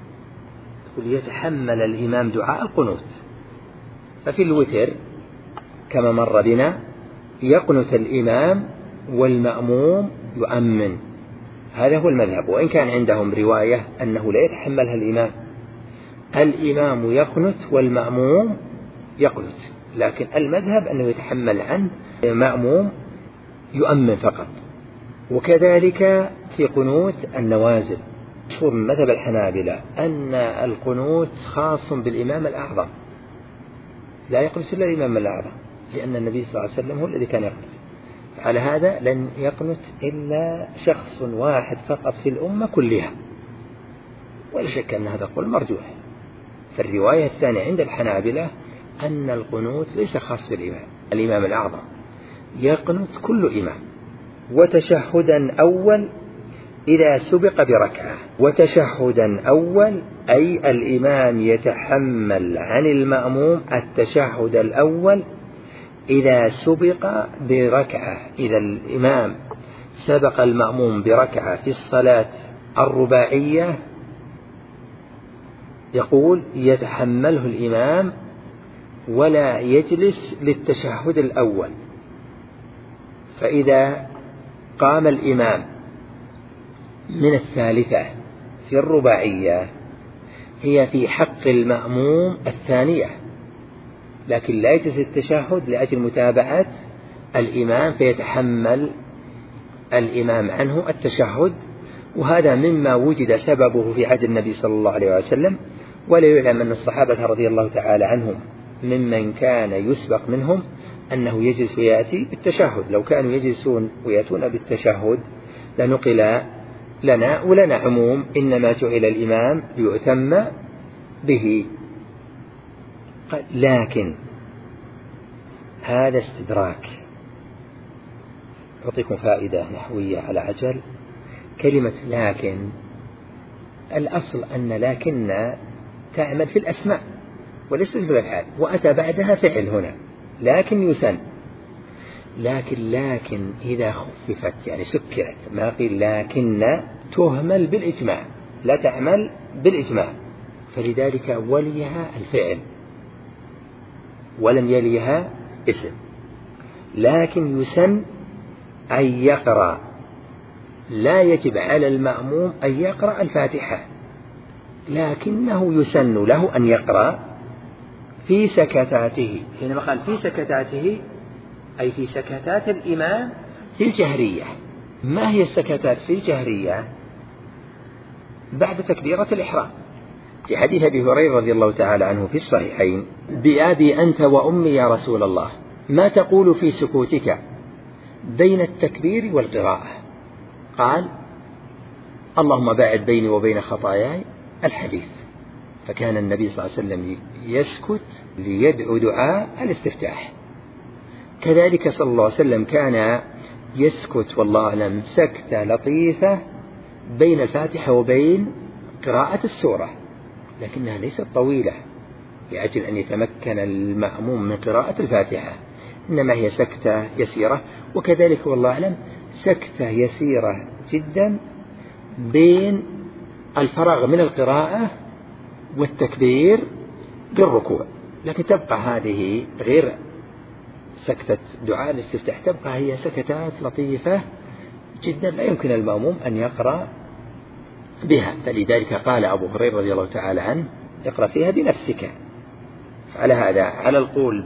[SPEAKER 2] يتحمل الإمام دعاء القنوت. ففي الوتر كما مر بنا يقنت الإمام والمأموم يؤمن، هذا هو المذهب. وإن كان عندهم رواية أنه لا يتحملها الإمام يقنت والمأموم يقنت، لكن المذهب أنه يتحمل عنه المأموم يؤمن فقط. وكذلك في قنوت النوازل، مشهور من مذهب الحنابلة أن القنوت خاص بالإمام الأعظم، لا يقنت إلا الإمام الأعظم، لأن النبي صلى الله عليه وسلم هو الذي كان يقنت. على هذا لن يقنت إلا شخص واحد فقط في الأمة كلها، ولا شك أن هذا القول مرجوح. فالرواية الثانية عند الحنابلة أن القنوت ليس خاص بالإمام، الإمام الأعظم يقنت كل إمام. وتشهدا أول إذا سبق بركعة، وتشهدا أول أي الإمام يتحمل عن المأموم التشهد الأول إذا سبق بركعة. إذا الإمام سبق المأموم بركعة في الصلاة الرباعية يقول يتحمله الإمام ولا يجلس للتشهد الأول. فإذا قام الإمام من الثالثة في الرباعية هي في حق المأموم الثانية، لكن لا يجلس التشهد لأجل متابعة الإمام فيتحمل الإمام عنه التشهد. وهذا مما وجد سببه في عهد النبي صلى الله عليه وسلم، ولا يعلم أن الصحابة رضي الله تعالى عنهم ممن كان يسبق منهم أنه يجلس ويأتي بالتشهد. لو كانوا يجلسون ويأتون بالتشهد لنقل لنا ولنا عموم، إنما جعل الإمام ليؤتم به. لكن هذا استدراك. أعطيكم فائدة نحوية على عجل. كلمة لكن الأصل أن لكن تعمل في الأسماء وليست في الأفعال، وأتى بعدها فعل هنا لكن يسن. لكن إذا خففت يعني سكرت، ما قيل لكن تهمل بالإجماع، لا تعمل بالإجماع، فلذلك وليها الفعل ولم يليها اسم. لكن يسن أن يقرأ، لا يجب على المأموم أن يقرأ الفاتحة، لكنه يسن له أن يقرأ في سكتاته. حينما قال في سكتاته أي في سكتات الإمام في الجهرية. ما هي السكتات في الجهرية؟ بعد تكبيرة الإحرام. في حديث أبي هريرة رضي الله تعالى عنه في الصحيحين: بأبي أنت وأمي يا رسول الله، ما تقول في سكوتك بين التكبير والقراءة؟ قال: اللهم باعد بيني وبين خطاياي. الحديث. فكان النبي صلى الله عليه وسلم يسكت ليدعو دعاء الاستفتاح. كذلك صلى الله عليه وسلم كان يسكت والله أعلم سكتة لطيفة بين الفاتحة وبين قراءة السورة، لكنها ليست طويلة لأجل أن يتمكن المأموم من قراءة الفاتحة، إنما هي سكتة يسيرة. وكذلك والله أعلم سكتة يسيرة جدا بين الفراغ من القراءة والتكبير بالركوع، لكن تبقى هذه غير سكتة دعاء الاستفتاح، تبقى هي سكتات لطيفة جدا لا يمكن المأموم أن يقرأ بها. فلذلك قال أبو هريرة رضي الله تعالى عنه: اقرأ فيها بنفسك. فعلى هذا على القول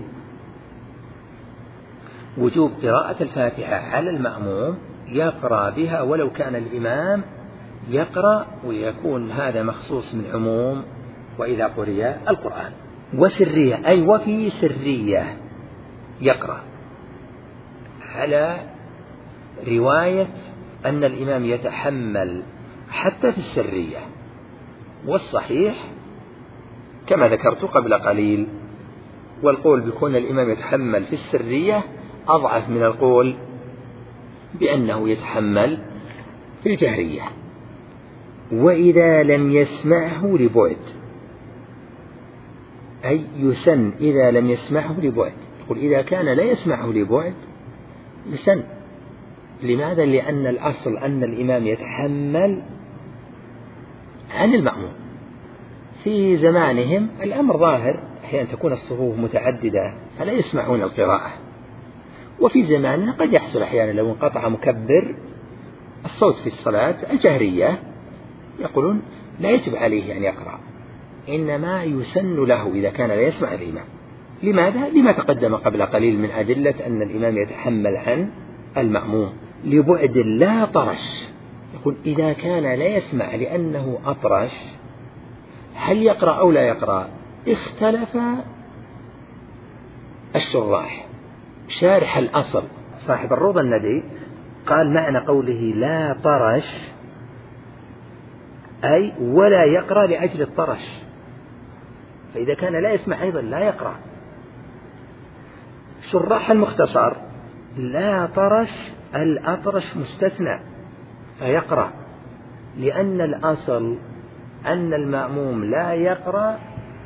[SPEAKER 2] بوجوب قراءة الفاتحة على المأموم يقرأ بها ولو كان الإمام يقرأ، ويكون هذا مخصوص من عموم وإذا قرئ القرآن. وسرية أي وفي سرية يقرأ، على رواية أن الإمام يتحمل حتى في السرية. والصحيح كما ذكرت قبل قليل، والقول بكون الإمام يتحمل في السرية أضعف من القول بأنه يتحمل في الجهرية. وإذا لم يسمعه لبعد، أي يسن إذا لم يسمعه لبعد. يقول إذا كان لا يسمعه لبعد يسن. لماذا؟ لأن الأصل أن الإمام يتحمل عن المأموم. في زمانهم الأمر ظاهر، أحيانا تكون الصفوف متعددة فلا يسمعون القراءة، وفي زماننا قد يحصل أحيانا لو انقطع مكبر الصوت في الصلاة الجهرية يقولون لا يجب عليه أن يقرأ، إنما يسن له إذا كان لا يسمع الإمام. لماذا؟ لما تقدم قبل قليل من أدلة أن الإمام يتحمل عن المأموم لبعد لا طرش. يقول إذا كان لا يسمع لأنه أطرش هل يقرأ أو لا يقرأ؟ اختلف الشراح. شارح الأصل صاحب الروض الندي قال معنى قوله لا طرش أي ولا يقرأ لأجل الطرش، فإذا كان لا يسمع أيضا لا يقرأ. شراح المختصر لا طرش الأطرش مستثنى فيقرأ، لأن الأصل أن المأموم لا يقرأ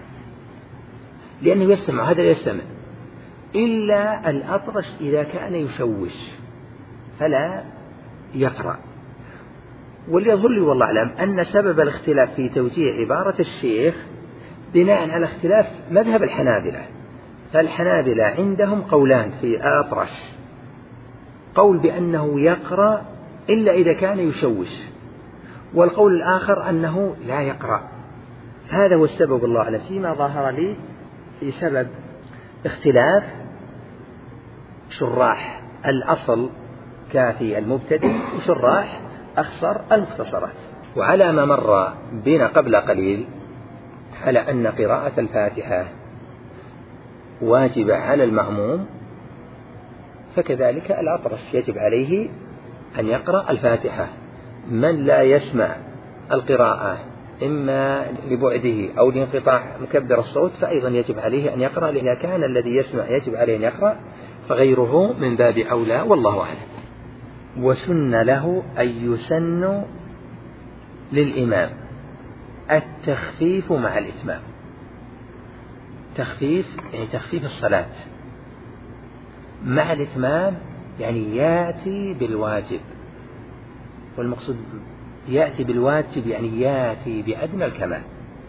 [SPEAKER 2] لأنه يستمع، هذا يستمع، إلا الأطرش إذا كان يشوش فلا يقرأ. واليظهر لي والله أعلم أن سبب الاختلاف في توجيه عبارة الشيخ بناء على اختلاف مذهب الحنابلة. فالحنابلة عندهم قولان في أطرش، قول بأنه يقرأ إلا إذا كان يشوش، والقول الآخر أنه لا يقرأ. هذا هو السبب الله أعلم فيما ظهر لي في سبب اختلاف شراح الأصل كافي المبتدئ وشراح أخصر المختصرات. وعلى ما مر بنا قبل قليل على أن قراءة الفاتحة واجبة على المأموم، فكذلك الأطرش يجب عليه أن يقرأ الفاتحة. من لا يسمع القراءة إما لبعده أو لانقطاع مكبر الصوت فأيضا يجب عليه أن يقرأ، لأن كان الذي يسمع يجب عليه أن يقرأ فغيره من باب أولى، والله أعلم. وسن له أن يسن للإمام التخفيف مع الإتمام. تخفيف يعني تخفيف الصلاة، مع الإتمام يعني يأتي بالواجب، والمقصود يأتي بالواجب يعني يأتي بأدنى الكمال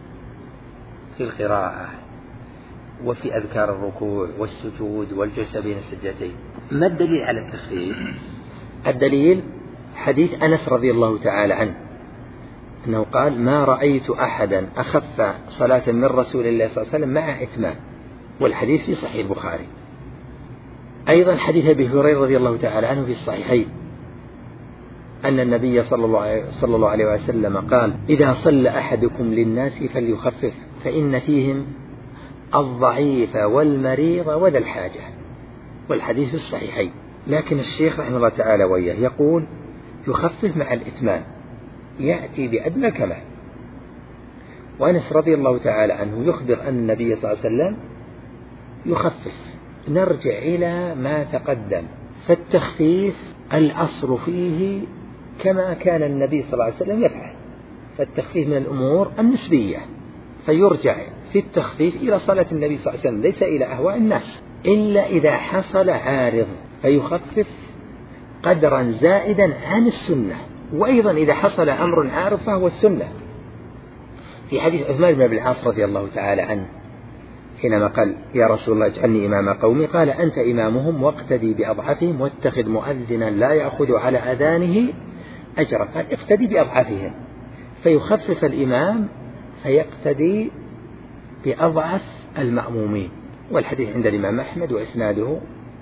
[SPEAKER 2] في القراءة وفي أذكار الركوع والسجود والجلسة بين السجدتين. ما الدليل على التخفيف؟ الدليل حديث أنس رضي الله تعالى عنه أنه قال ما رأيت أحدا أخف صلاة من رسول الله صلى الله عليه وسلم مع إتمام، والحديث في صحيح البخاري. أيضا حديث أبي هريرة رضي الله تعالى عنه في الصحيحين أن النبي صلى الله عليه وسلم قال إذا صلى أحدكم للناس فليخفف فإن فيهم الضعيف والمريض وذا الحاجة، والحديث في الصحيحين. لكن الشيخ رحمه الله تعالى وياه يقول يخفف مع الإتمام يأتي بأدنى الكمال. وأنس رضي الله تعالى عنه يخبر أن النبي صلى الله عليه وسلم يخفف. نرجع إلى ما تقدم، فالتخفيف الأصل فيه كما كان النبي صلى الله عليه وسلم يفعل، فالتخفيف من الأمور النسبية، فيرجع في التخفيف إلى صلاة النبي صلى الله عليه وسلم ليس إلى أهواء الناس، إلا إذا حصل عارض فيخفف قدرا زائدا عن السنة، وأيضا إذا حصل أمر عارض فهو السنة. في حديث عثمان بن العاص رضي الله تعالى عنه حينما قال يا رسول الله اجعلني إمام قومي، قال أنت إمامهم واقتدي بأضعفهم واتخذ مؤذنا لا يأخذ على أذانه أجرا. قال اقتدي بأضعفهم، فيخفف الإمام فيقتدي بأضعف المأمومين، والحديث عند الإمام أحمد وإسناده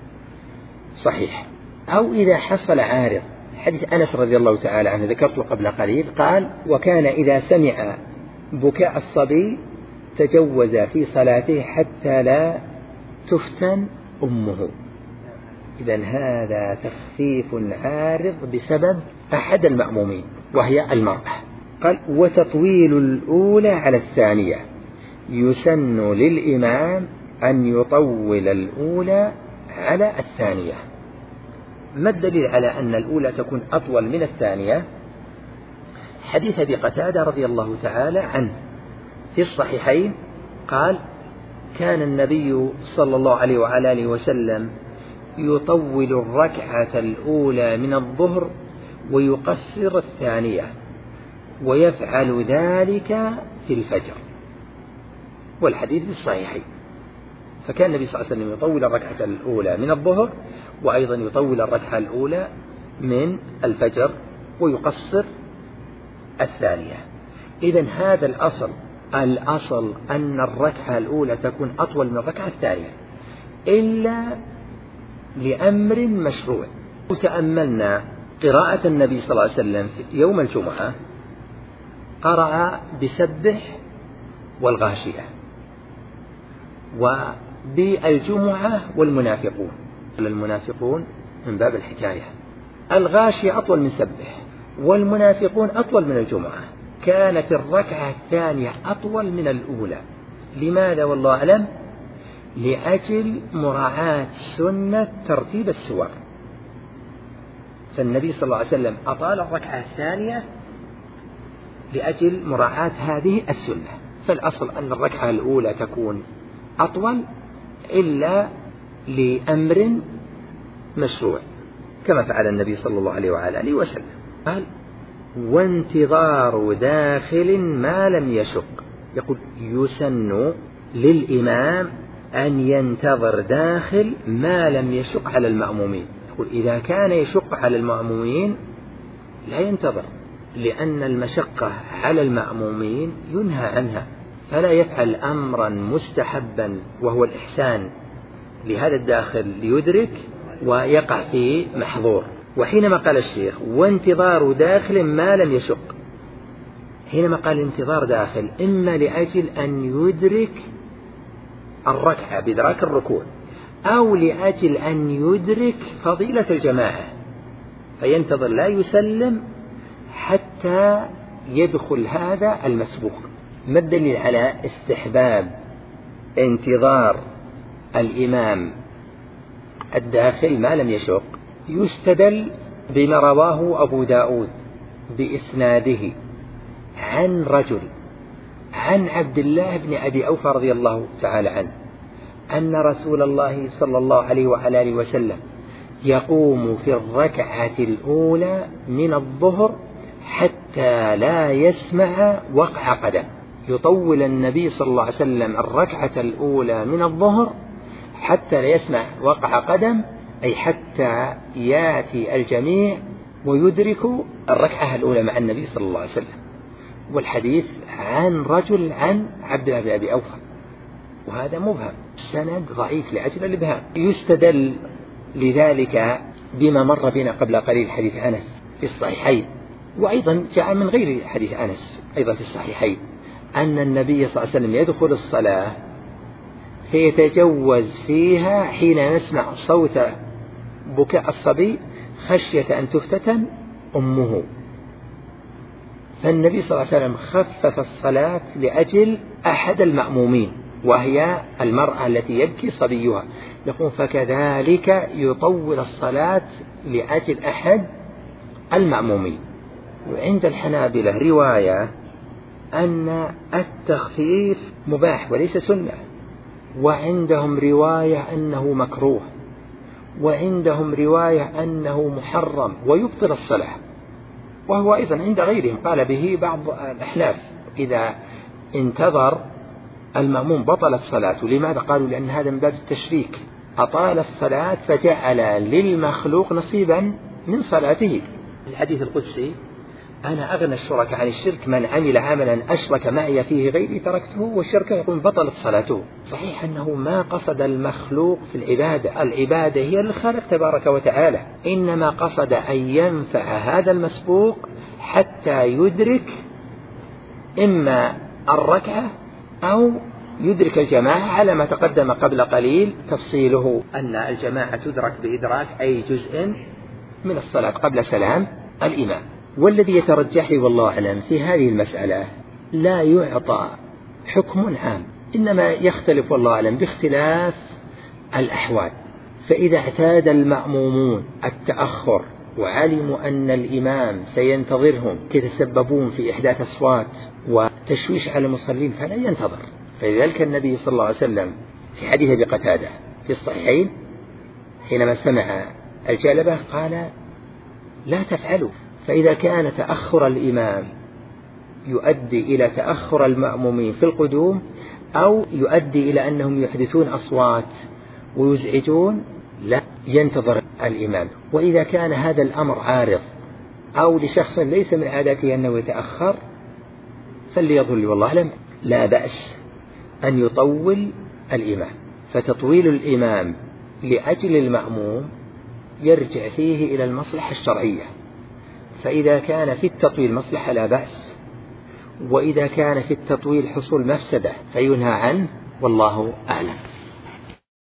[SPEAKER 2] صحيح. أو إذا حصل عارض، حديث أنس رضي الله تعالى عنه ذكرته قبل قليل قال وكان إذا سمع بكاء الصبي تجوز في صلاته حتى لا تفتن أمه. إذن هذا تخفيف عارض بسبب أحد المأمومين وهي المرأة. قال وتطويل الأولى على الثانية، يسن للإمام أن يطول الأولى على الثانية. ما الدليل على أن الأولى تكون أطول من الثانية؟ حديث أبي قتادة رضي الله تعالى عنه في الصحيحين قال: كان النبي صلى الله عليه وعلى آله وسلم يطول الركعة الأولى من الظهر ويقصر الثانية، ويفعل ذلك في الفجر. والحديث في الصحيحين. فكان النبي صلى الله عليه وسلم يطول الركعة الأولى من الظهر، وأيضا يطول الركعة الأولى من الفجر ويقصر الثانية. إذن هذا الأصل أن الركعة الأولى تكون أطول من الركعة الثانية إلا لأمر مشروع. وتأملنا قراءة النبي صلى الله عليه وسلم يوم الجمعة، قرأ بسبح والغاشية، وبالجمعة والمنافقون. المنافقون من باب الحكاية، الغاشية أطول من سبح، والمنافقون أطول من الجمعة. كانت الركعة الثانية أطول من الأولى. لماذا والله أعلم؟ لأجل مراعاة سنة ترتيب السور. فالنبي صلى الله عليه وسلم أطال الركعة الثانية لأجل مراعاة هذه السنة. فالأصل أن الركعة الأولى تكون أطول إلا لأمر مشروع، كما فعل النبي صلى الله عليه وعلى آله وسلم. قال: وانتظار داخل ما لم يشق. يقول: يسن للإمام أن ينتظر داخل ما لم يشق على المأمومين. يقول: إذا كان يشق على المأمومين لا ينتظر، لأن المشقة على المأمومين ينهى عنها، فلا يفعل أمرا مستحبا وهو الإحسان لهذا الداخل ليدرك ويقع في محظور. وحينما قال الشيخ: وانتظار داخل ما لم يشق، حينما قال انتظار داخل إما لأجل أن يدرك الركعة بإدراك الركوع، أو لأجل أن يدرك فضيلة الجماعة، فينتظر لا يسلم حتى يدخل هذا المسبوق. ما الدليل على استحباب انتظار الإمام الداخل ما لم يشق؟ يستدل بما رواه أبو داود بإسناده عن رجل عن عبد الله بن أبي أوفى رضي الله تعالى عنه أن رسول الله صلى الله عليه وعلى آله وسلم يقوم في الركعة الأولى من الظهر حتى لا يسمع وقع قدم. يطول النبي صلى الله عليه وسلم الركعة الأولى من الظهر حتى لا يسمع وقع قدم، أي حتى يأتي الجميع ويدركوا الركعة الأولى مع النبي صلى الله عليه وسلم. والحديث عن رجل عن عبد الله بن أبي أوفى، وهذا مبهم، السند ضعيف لأجل الإبهام. يستدل لذلك بما مر بنا قبل قليل حديث أنس في الصحيحين، وأيضا جاء من غير حديث أنس أيضا في الصحيحين، أن النبي صلى الله عليه وسلم يدخل الصلاة فيتجوز فيها حين يسمع صوت بكاء الصبي خشية أن تفتتن أمه. فالنبي صلى الله عليه وسلم خفف الصلاة لأجل أحد المأمومين، وهي المرأة التي يبكي صبيها. يقول: فكذلك يطول الصلاة لأجل أحد المأمومين. وعند الحنابلة رواية أن التخفيف مباح وليس سنة، وعندهم رواية أنه مكروه، وعندهم رواية أنه محرم ويبطل الصلاة. وهو أيضا عند غيرهم قال به بعض الأحناف: إذا انتظر المأموم بطلت صلاته. لماذا؟ قالوا: لأن هذا من باب التشريك، أطال الصلاة فجعل للمخلوق نصيبا من صلاته. الحديث القدسي: أنا أغنى الشركاء عن الشرك، من عمل عملا أشرك معي فيه غيري تركته والشرك يقول بطلت صلاته. صحيح أنه ما قصد المخلوق في العبادة، العبادة هي للخالق تبارك وتعالى، إنما قصد أن ينفع هذا المسبوق حتى يدرك إما الركعة أو يدرك الجماعة، على ما تقدم قبل قليل تفصيله أن الجماعة تدرك بإدراك أي جزء من الصلاة قبل سلام الإمام. والذي يترجح والله أعلم في هذه المسألة لا يعطى حكم عام، إنما يختلف والله أعلم باختلاف الأحوال. فإذا اعتاد المأمومون التأخر وعلموا أن الإمام سينتظرهم يتسببون في إحداث أصوات وتشويش على المصلين فلا ينتظر. فلذلك النبي صلى الله عليه وسلم في حديث أبي قتادة في الصحيحين حينما سمع الجلبة قال لا تفعلوا، فإذا كان تأخر الإمام يؤدي إلى تأخر المأمومين في القدوم أو يؤدي إلى أنهم يحدثون أصوات ويزعجون لا ينتظر الإمام. وإذا كان هذا الأمر عارض أو لشخص ليس من عادته أنه يتأخر فليظل والله أعلم لا بأس أن يطول الإمام. فتطويل الإمام لأجل المأموم يرجع فيه إلى المصلحة الشرعية، فإذا كان في التطويل مصلحة لا بأس، وإذا كان في التطويل حصول مفسدة فينهى عنه، والله أعلم.